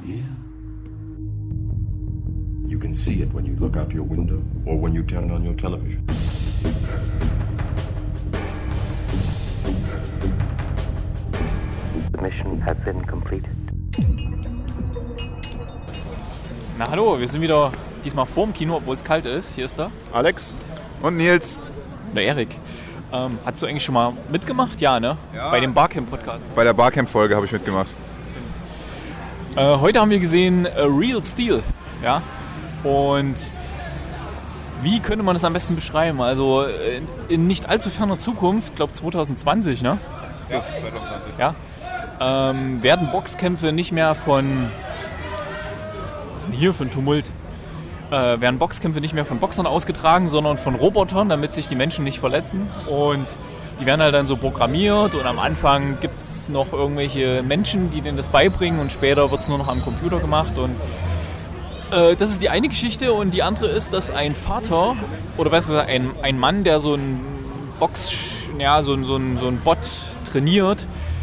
here? You can see it when you look out your window or when you turn on your television. The mission has been completed. Na hallo, wir sind wieder diesmal vorm Kino, obwohl es kalt ist. Hier ist er. Alex und Nils. Der Erik. Hast du eigentlich schon mal mitgemacht? Ja, ne? Ja. Bei dem Barcamp-Podcast. Bei der Barcamp-Folge habe ich mitgemacht. Heute haben wir gesehen Real Steel. Ja? Und wie könnte man das am besten beschreiben? Also in nicht allzu ferner Zukunft, ich glaube 2020, ne? Ist das 2020? Ja. Werden Boxkämpfe nicht mehr von... Was ist denn hier für ein Tumult? Werden Boxkämpfe nicht mehr von Boxern ausgetragen, sondern von Robotern, damit sich die Menschen nicht verletzen. Und die werden halt dann so programmiert und am Anfang gibt es noch irgendwelche Menschen, die denen das beibringen und später wird es nur noch am Computer gemacht. Und das ist die eine Geschichte und die andere ist, dass ein Vater, oder besser gesagt ein Mann, der so ein so ein Bot trainiert,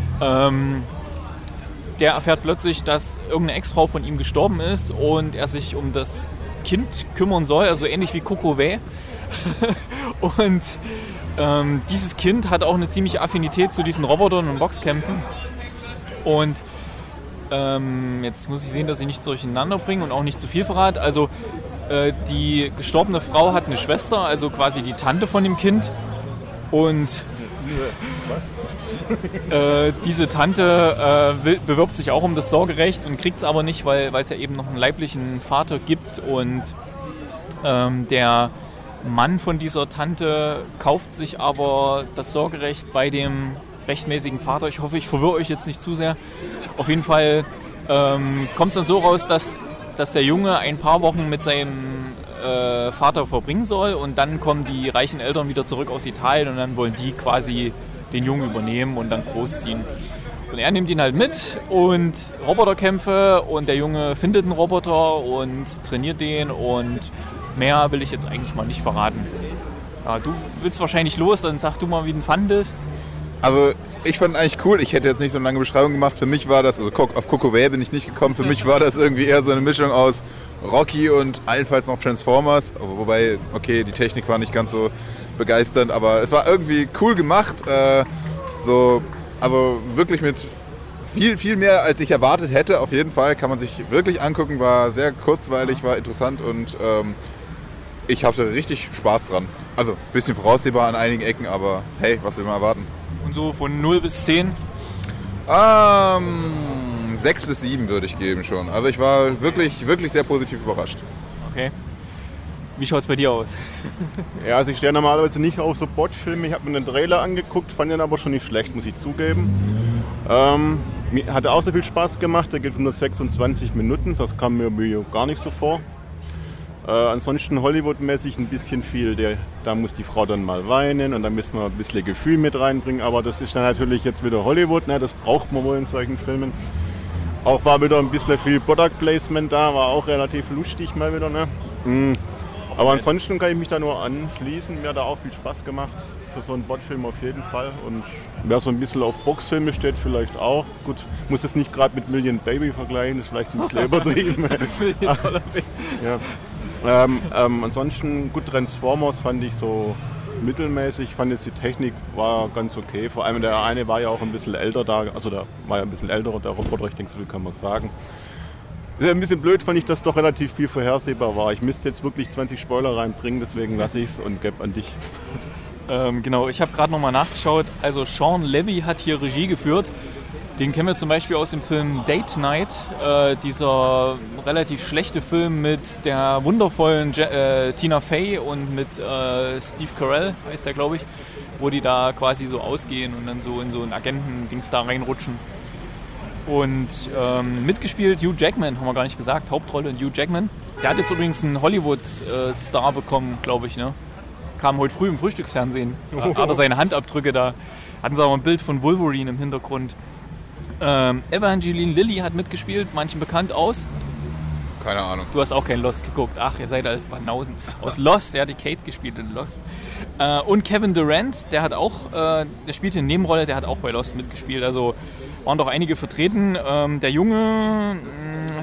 der erfährt plötzlich, dass irgendeine Ex-Frau von ihm gestorben ist und er sich um das Kind kümmern soll, also ähnlich wie Coco Vay. Und dieses Kind hat auch eine ziemliche Affinität zu diesen Robotern und Boxkämpfen. Und jetzt muss ich sehen, dass ich nicht durcheinander bringe und auch nicht zu viel verrate. Also die gestorbene Frau hat eine Schwester, also quasi die Tante von dem Kind. Und diese Tante bewirbt sich auch um das Sorgerecht und kriegt es aber nicht, weil es ja eben noch einen leiblichen Vater gibt. Und der Mann von dieser Tante kauft sich aber das Sorgerecht bei dem rechtmäßigen Vater. Ich hoffe, ich verwirre euch jetzt nicht zu sehr. Auf jeden Fall kommt es dann so raus, dass der Junge ein paar Wochen mit seinem Vater verbringen soll und dann kommen die reichen Eltern wieder zurück aus Italien und dann wollen die quasi den Jungen übernehmen und dann großziehen. Und er nimmt ihn halt mit und Roboterkämpfe und der Junge findet einen Roboter und trainiert den und mehr will ich jetzt eigentlich mal nicht verraten. Ja, du willst wahrscheinlich los, dann sag du mal, wie du ihn fandest. Also ich fand eigentlich cool, ich hätte jetzt nicht so eine lange Beschreibung gemacht. Für mich war das, also auf Coco Vay bin ich nicht gekommen, für mich war das irgendwie eher so eine Mischung aus Rocky und allenfalls noch Transformers. Wobei, okay, die Technik war nicht ganz so begeisternd, aber es war irgendwie cool gemacht. Also wirklich mit viel mehr, als ich erwartet hätte. Auf jeden Fall kann man sich wirklich angucken, war sehr kurzweilig, war interessant und ich hatte richtig Spaß dran. Also ein bisschen voraussehbar an einigen Ecken, aber hey, was will man erwarten? Und so von 0 bis 10? 6 bis 7 würde ich geben schon. Also ich war wirklich sehr positiv überrascht. Okay. Wie schaut es bei dir aus? Ja, also ich stehe normalerweise nicht auf so Bot-Filme. Ich habe mir den Trailer angeguckt, fand den aber schon nicht schlecht, muss ich zugeben. Mir hat auch so viel Spaß gemacht. Der geht nur 26 Minuten, das kam mir gar nicht so vor. Ansonsten Hollywood-mäßig ein bisschen viel. Da muss die Frau dann mal weinen und da müssen wir ein bisschen Gefühl mit reinbringen. Aber das ist dann natürlich jetzt wieder Hollywood, ne? Das braucht man wohl in solchen Filmen. Auch war wieder ein bisschen viel Product Placement da, war auch relativ lustig mal wieder. Ne? Aber ansonsten kann ich mich da nur anschließen. Mir hat da auch viel Spaß gemacht für so einen Bot-Film auf jeden Fall. Und wer so ein bisschen auf Boxfilme steht, vielleicht auch. Gut, muss es nicht gerade mit Million Baby vergleichen, ist vielleicht ein bisschen übertrieben. Ja. Ansonsten gut, Transformers fand ich so mittelmäßig. Ich fand jetzt die Technik war ganz okay. Vor allem der eine war ja auch ein bisschen älter da. Also der war ja ein bisschen älter, der Roboter, ich denke, so viel kann man sagen. Ist ein bisschen blöd, fand ich, dass doch relativ viel vorhersehbar war. Ich müsste jetzt wirklich 20 Spoiler reinbringen, deswegen lasse ich es und gebe an dich. Genau, ich habe gerade nochmal nachgeschaut. Also Sean Levy hat hier Regie geführt. Den kennen wir zum Beispiel aus dem Film Date Night, dieser relativ schlechte Film mit der wundervollen Tina Fey und mit Steve Carell, heißt der, glaube ich, wo die da quasi so ausgehen und dann so in so ein Agenten-Dings da reinrutschen. Und mitgespielt Hugh Jackman, haben wir gar nicht gesagt, Hauptrolle Hugh Jackman. Der hat jetzt übrigens einen Hollywood-Star bekommen, glaube ich, ne? Kam heute früh im Frühstücksfernsehen. Hat er seine Handabdrücke da. Hatten sie auch ein Bild von Wolverine im Hintergrund. Evangeline Lilly hat mitgespielt, manchen bekannt aus. Keine Ahnung. Du hast auch kein Lost geguckt. Ach, ihr seid alles Banausen. Aus Lost, der hat die Kate gespielt in Lost. Und Kevin Durant, der spielt eine Nebenrolle, der hat auch bei Lost mitgespielt. Also waren doch einige vertreten. Der Junge,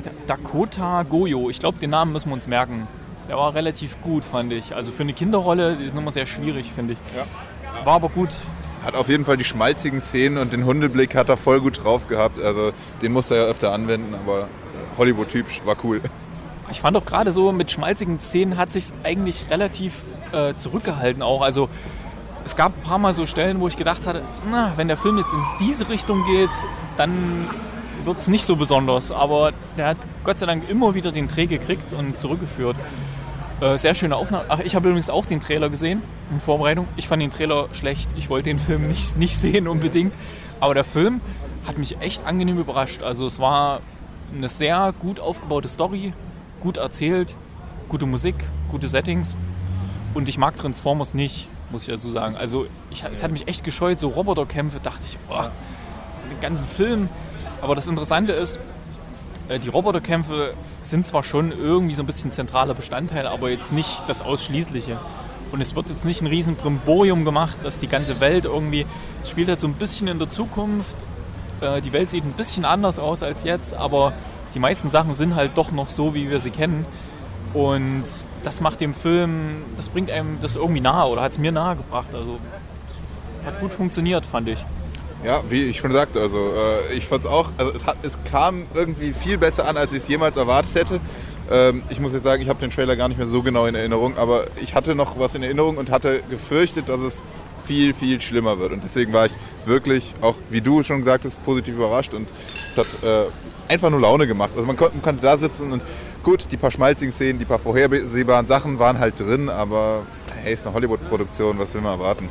Dakota Goyo. Ich glaube, den Namen müssen wir uns merken. Der war relativ gut, fand ich. Also für eine Kinderrolle, die ist nochmal sehr schwierig, finde ich. Ja. War aber gut. Hat auf jeden Fall die schmalzigen Szenen und den Hundeblick hat er voll gut drauf gehabt. Also den musste er ja öfter anwenden, aber Hollywood-Typ war cool. Ich fand auch gerade so, mit schmalzigen Szenen hat sich eigentlich relativ zurückgehalten auch. Also es gab ein paar Mal so Stellen, wo ich gedacht hatte, wenn der Film jetzt in diese Richtung geht, dann wird es nicht so besonders. Aber der hat Gott sei Dank immer wieder den Dreh gekriegt und zurückgeführt. Sehr schöne Aufnahme. Ach, ich habe übrigens auch den Trailer gesehen in Vorbereitung. Ich fand den Trailer schlecht. Ich wollte den Film nicht sehen unbedingt. Aber der Film hat mich echt angenehm überrascht. Also es war eine sehr gut aufgebaute Story, gut erzählt, gute Musik, gute Settings. Und ich mag Transformers nicht, muss ich dazu sagen. Also es hat mich echt gescheut, so Roboterkämpfe, dachte ich, den ganzen Film. Aber das Interessante ist, die Roboterkämpfe sind zwar schon irgendwie so ein bisschen zentraler Bestandteil, aber jetzt nicht das Ausschließliche. Und es wird jetzt nicht ein riesen Brimborium gemacht, dass die ganze Welt irgendwie, es spielt halt so ein bisschen in der Zukunft. Die Welt sieht ein bisschen anders aus als jetzt, aber die meisten Sachen sind halt doch noch so, wie wir sie kennen. Und das macht dem Film, das bringt einem das irgendwie nahe oder hat es mir nahe gebracht. Also hat gut funktioniert, fand ich. Ja, wie ich schon sagte, also ich fand es auch, also es kam irgendwie viel besser an, als ich es jemals erwartet hätte. Ich muss jetzt sagen, ich habe den Trailer gar nicht mehr so genau in Erinnerung, aber ich hatte noch was in Erinnerung und hatte gefürchtet, dass es viel, viel schlimmer wird. Und deswegen war ich wirklich, auch wie du schon gesagt hast, positiv überrascht und es hat einfach nur Laune gemacht. Also man konnte da sitzen und gut, die paar schmalzigen Szenen, die paar vorhersehbaren Sachen waren halt drin, aber hey, ist eine Hollywood-Produktion, was will man erwarten?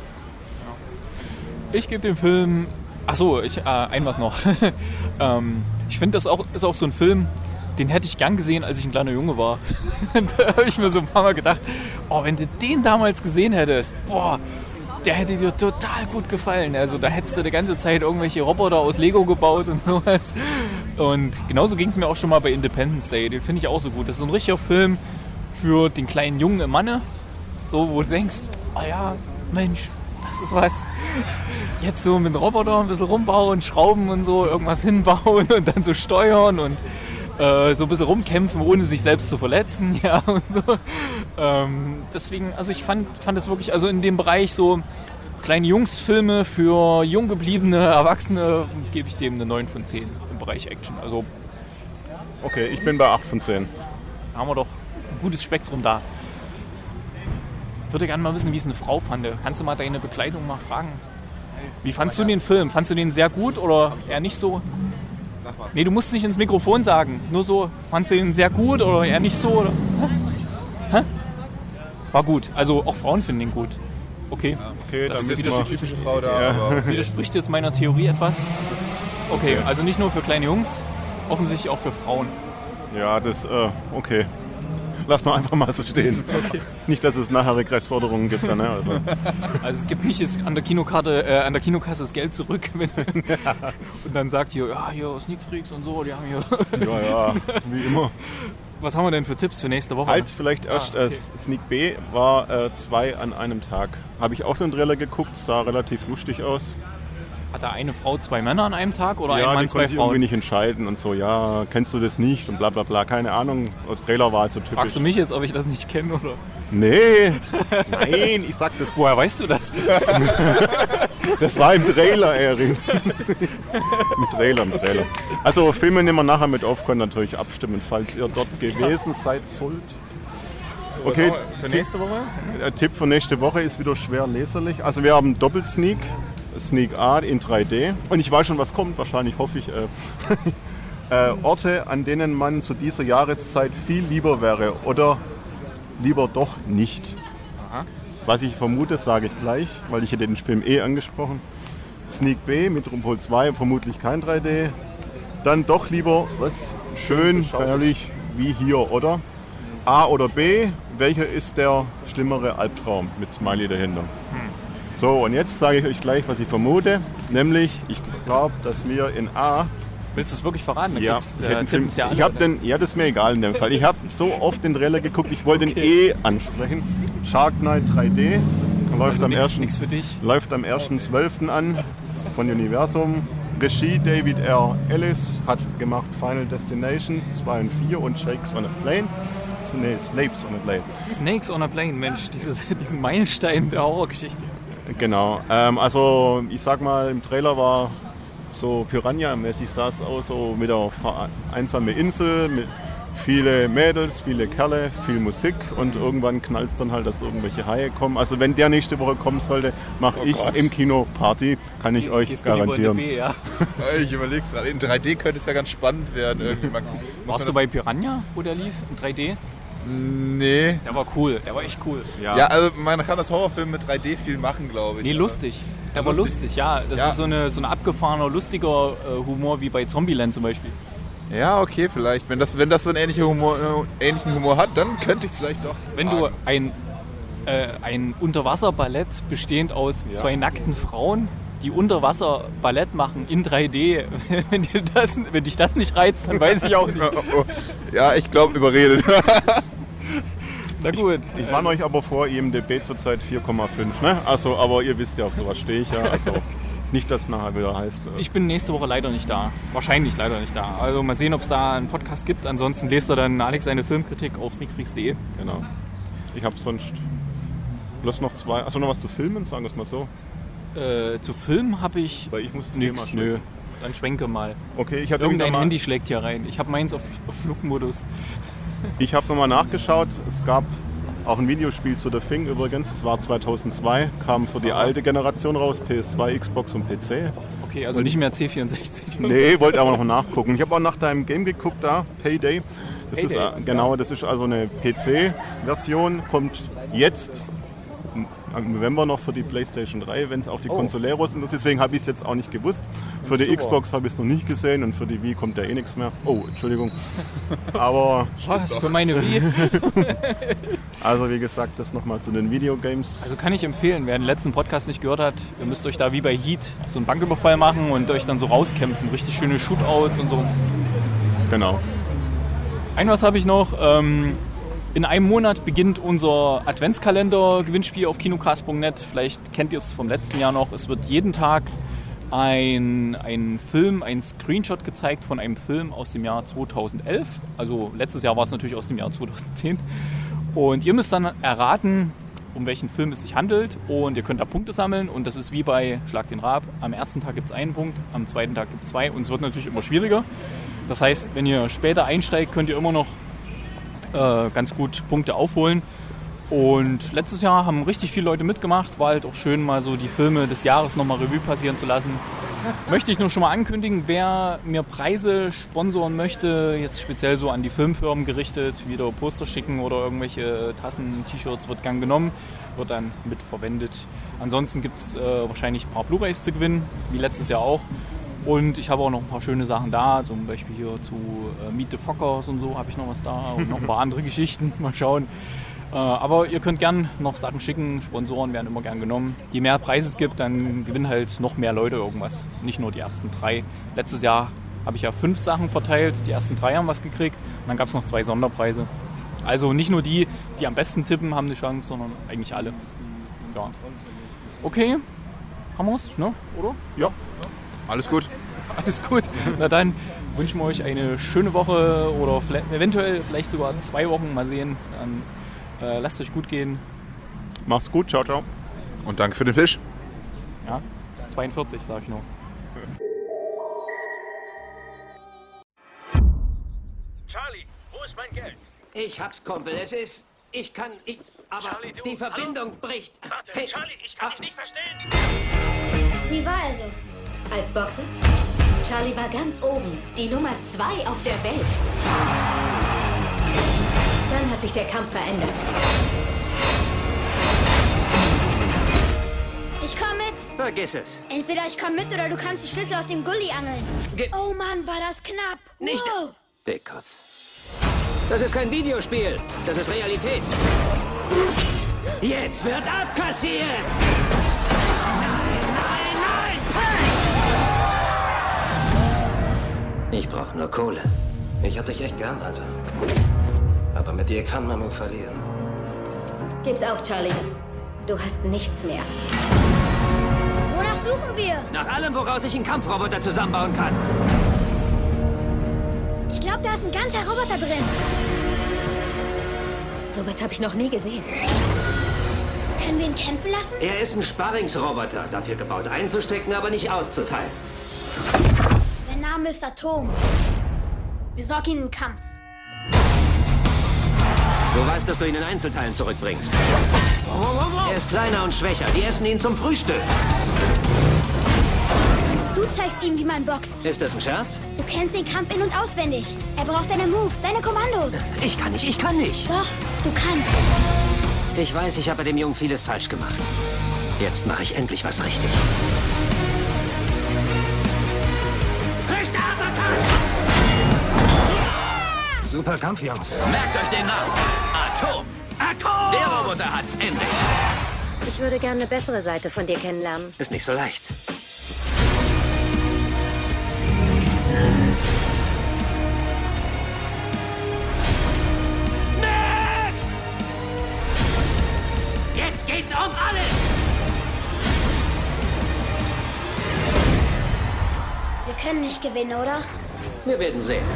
Ich gebe dem Film, ein was noch. Ich finde, das ist auch so ein Film, den hätte ich gern gesehen, als ich ein kleiner Junge war. Da habe ich mir so ein paar Mal gedacht, wenn du den damals gesehen hättest, der hätte dir total gut gefallen. Also da hättest du die ganze Zeit irgendwelche Roboter aus Lego gebaut und sowas. Und genauso ging es mir auch schon mal bei Independence Day. Den finde ich auch so gut. Das ist so ein richtiger Film für den kleinen Jungen im Manne. So, wo du denkst, Mensch, das ist was. Jetzt so mit Roboter ein bisschen rumbauen, schrauben und so, irgendwas hinbauen und dann so steuern und so ein bisschen rumkämpfen, ohne sich selbst zu verletzen. Ja, und so. Deswegen, also ich fand das wirklich, also in dem Bereich so kleine Jungsfilme für jung gebliebene Erwachsene gebe ich dem eine 9 von 10 im Bereich Action. Also okay, ich bin bei 8 von 10. Da haben wir doch ein gutes Spektrum da. Ich würde gerne mal wissen, wie es eine Frau fand. Kannst du mal deine Begleitung mal fragen? Wie fandst du den Film? Fandst du den sehr gut oder eher nicht so? Sag was. Nee, du musst es nicht ins Mikrofon sagen. Nur so, fandst du den sehr gut oder eher nicht so? Oder? Hä? War gut. Also auch Frauen finden den gut. Okay. Okay, Das dann ist wissen Wieder wir. die typische Frau da, Ja. aber Widerspricht jetzt meiner Theorie etwas? Okay, also nicht nur für kleine Jungs, offensichtlich auch für Frauen. Ja, das, okay. Lass mal einfach mal so stehen. Okay. Nicht, dass es nachher Regressforderungen gibt. Dann, ne? Also es gibt nicht an der Kinokarte, an der Kinokrasse das Geld zurück. Und dann sagt hier Sneak Freaks und so, die haben hier... Ja, wie immer. Was haben wir denn für Tipps für nächste Woche? Halt vielleicht erst, okay. Sneak B war 2 an einem Tag. Habe ich auch den Trailer geguckt, sah relativ lustig aus. Hat da eine Frau 2 Männer an einem Tag oder Ja, ein Mann die 2 konnte sich irgendwie Frauen? nicht entscheiden und so, ja, kennst du das nicht und bla bla bla, keine Ahnung. Das Trailer war halt so typisch. Fragst du mich jetzt, ob ich das nicht kenne oder? Nee, nein, ich sag das. Woher weißt du das? Das war im Trailer, Erin. Im Trailer. Also Filme nehmen wir nachher mit auf, können natürlich abstimmen, falls ihr dort gewesen seid sollt. Okay, Für nächste Woche? der Tipp für nächste Woche ist wieder schwer leserlich. Also wir haben Doppelsneak, Sneak A in 3D. Und ich weiß schon, was kommt, wahrscheinlich hoffe ich. Orte, an denen man zu dieser Jahreszeit viel lieber wäre oder lieber doch nicht. Aha. Was ich vermute, sage ich gleich, weil ich hätte den Film angesprochen. Sneak B mit Rumpol 2, vermutlich kein 3D. Dann doch lieber schön, herrlich wie hier, oder? A oder B, welcher ist der schlimmere Albtraum mit Smiley dahinter? So, und jetzt sage ich euch gleich, was ich vermute. Nämlich, ich glaube, dass wir in A... Willst du es wirklich verraten? Ja, ich habe den, ja, das ist mir egal in dem Fall. Ich habe so oft den Trailer geguckt, ich wollte den ansprechen. Shark Knight 3D läuft Also am nichts für dich. Läuft am 1.12. an von Universum. Regie David R. Ellis, hat gemacht Final Destination 2 und 4 und Snakes on a Plane. Nee, Snakes on a Plane. Snakes on a Plane, Mensch, diesen Meilenstein der Horrorgeschichte. Genau, also ich sag mal, im Trailer war so Piranha-mäßig sah es aus, so mit der einsamen Insel, mit viele Mädels, viele Kerle, viel Musik und irgendwann knallt es dann halt, dass irgendwelche Haie kommen. Also wenn der nächste Woche kommen sollte, mache ich Gott. im Kino Party, kann ich euch garantieren. B, ja. Ich überlege es gerade. In 3D könnte es ja ganz spannend werden. Irgendwie. Warst du bei Piranha, wo der lief, in 3D? Nee. Der war cool, der war echt cool. Ja, also man kann das Horrorfilm mit 3D viel machen, glaube ich. Nee, lustig. Der war lustig, ja. Das ist so eine abgefahrener, lustiger Humor wie bei Zombieland zum Beispiel. Ja, okay, vielleicht. Wenn das so einen ähnlichen Humor hat, dann könnte ich es vielleicht doch. Wenn du ein Unterwasserballett bestehend aus zwei nackten Frauen, die Unterwasserballett machen in 3D, wenn dich das nicht reizt, dann weiß ich auch nicht. Ja, ich glaube, überredet. Na gut. Ich warne euch aber vor, IMDb zurzeit 4,5. Ne? Also, aber ihr wisst ja, auf sowas stehe ich ja. Also nicht, dass nachher wieder heißt. Ich bin nächste Woche leider nicht da. Wahrscheinlich leider nicht da. Also mal sehen, ob es da einen Podcast gibt. Ansonsten lest ihr dann Alex seine Filmkritik auf sneakfreaks.de. Genau. Ich habe sonst bloß noch zwei. Achso, noch was zu filmen, sagen wir es mal so. Zu filmen habe ich Weil ich muss das nix. Thema Nö. Dann schwenke mal. Okay, ich hatte Irgendein Handy schlägt hier rein. Ich habe meins auf Flugmodus. Ich habe nochmal nachgeschaut. Es gab auch ein Videospiel zu The Thing übrigens. Es war 2002, kam für die alte Generation raus, PS2, Xbox und PC. Okay, also nicht mehr C64. Nee, wollte aber noch nachgucken. Ich habe auch nach deinem Game geguckt da, Payday. Das Payday, ist genau, das ist also eine PC-Version, kommt jetzt im November noch für die PlayStation 3, wenn es auch die Consoleros sind. Deswegen habe ich es jetzt auch nicht gewusst. Für die Xbox habe ich es noch nicht gesehen und für die Wii kommt ja eh nichts mehr. Oh, Entschuldigung. Aber Was? Für meine Wii? also wie gesagt, das nochmal zu den Videogames. Also kann ich empfehlen, wer den letzten Podcast nicht gehört hat, ihr müsst euch da wie bei Heat so einen Banküberfall machen und euch dann so rauskämpfen. Richtig schöne Shootouts und so. Genau. Ein was habe ich noch. In einem Monat beginnt unser Adventskalender-Gewinnspiel auf kinocast.net. Vielleicht kennt ihr es vom letzten Jahr noch. Es wird jeden Tag ein Film, ein Screenshot gezeigt von einem Film aus dem Jahr 2011. Also letztes Jahr war es natürlich aus dem Jahr 2010. Und ihr müsst dann erraten, um welchen Film es sich handelt. Und ihr könnt da Punkte sammeln. Und das ist wie bei Schlag den Raab. Am ersten Tag gibt es einen Punkt, am zweiten Tag gibt es 2. Und es wird natürlich immer schwieriger. Das heißt, wenn ihr später einsteigt, könnt ihr immer noch ganz gut Punkte aufholen. Und letztes Jahr haben richtig viele Leute mitgemacht. War halt auch schön, mal so die Filme des Jahres nochmal Revue passieren zu lassen. Möchte ich nur schon mal ankündigen, wer mir Preise sponsoren möchte, jetzt speziell so an die Filmfirmen gerichtet, wieder Poster schicken oder irgendwelche Tassen, T-Shirts, wird gern genommen, wird dann mitverwendet. Ansonsten gibt es wahrscheinlich ein paar Blu-rays zu gewinnen, wie letztes Jahr auch. Und ich habe auch noch ein paar schöne Sachen da, zum Beispiel hier zu Meet the Fockers und so habe ich noch was da und noch ein paar andere Geschichten, mal schauen. Aber ihr könnt gern noch Sachen schicken, Sponsoren werden immer gern genommen. Je mehr Preise es gibt, dann gewinnen halt noch mehr Leute irgendwas, nicht nur die ersten 3. Letztes Jahr habe ich ja 5 Sachen verteilt, die ersten 3 haben was gekriegt und dann gab es noch 2 Sonderpreise. Also nicht nur die am besten tippen, haben eine Chance, sondern eigentlich alle. Ja. Okay, haben wir es, ne? Oder? Ja. Alles gut. Alles gut. Na dann wünschen wir euch eine schöne Woche oder eventuell vielleicht sogar 2 Wochen. Mal sehen. Dann lasst euch gut gehen. Macht's gut. Ciao, ciao. Und danke für den Fisch. Ja, 42 sage ich nur. Charlie, wo ist mein Geld? Ich hab's, Kumpel. Aber Charlie, du, die Verbindung bricht. Warte, Hey, Charlie, ich kann dich nicht verstehen. Wie war er so? Als Boxer? Charlie war ganz oben, die Nummer 2 auf der Welt. Dann hat sich der Kampf verändert. Ich komm mit. Vergiss es. Entweder ich komm mit oder du kannst die Schlüssel aus dem Gully angeln. Oh Mann, war das knapp. Nicht. Wow. Dickkopf. Das ist kein Videospiel. Das ist Realität. Jetzt wird abkassiert. Ich brauch nur Kohle. Ich hab dich echt gern, Alter. Aber mit dir kann man nur verlieren. Gib's auf, Charlie. Du hast nichts mehr. Wonach suchen wir? Nach allem, woraus ich einen Kampfroboter zusammenbauen kann. Ich glaube, da ist ein ganzer Roboter drin. Sowas habe ich noch nie gesehen. Können wir ihn kämpfen lassen? Er ist ein Sparringsroboter, dafür gebaut einzustecken, aber nicht auszuteilen. Sein Name ist Atom. Besorg ihn einen Kampf. Du weißt, dass du ihn in Einzelteilen zurückbringst. Er ist kleiner und schwächer. Die essen ihn zum Frühstück. Du zeigst ihm, wie man boxt. Ist das ein Scherz? Du kennst den Kampf in- und auswendig. Er braucht deine Moves, deine Kommandos. Ich kann nicht. Doch, du kannst. Ich weiß, ich habe bei dem Jungen vieles falsch gemacht. Jetzt mache ich endlich was richtig. Richter Uppercut! Super Kampf, Jungs. Merkt euch den Namen. Atom. Der Roboter hat's in sich. Ich würde gerne eine bessere Seite von dir kennenlernen. Ist nicht so leicht. Max! Jetzt geht's um alles! Wir können nicht gewinnen, oder? Wir werden sehen.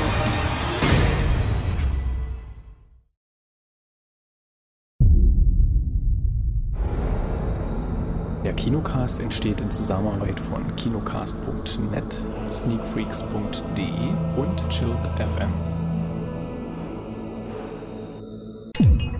Der Kinocast entsteht in Zusammenarbeit von kinocast.net, sneakfreaks.de und Chilled FM.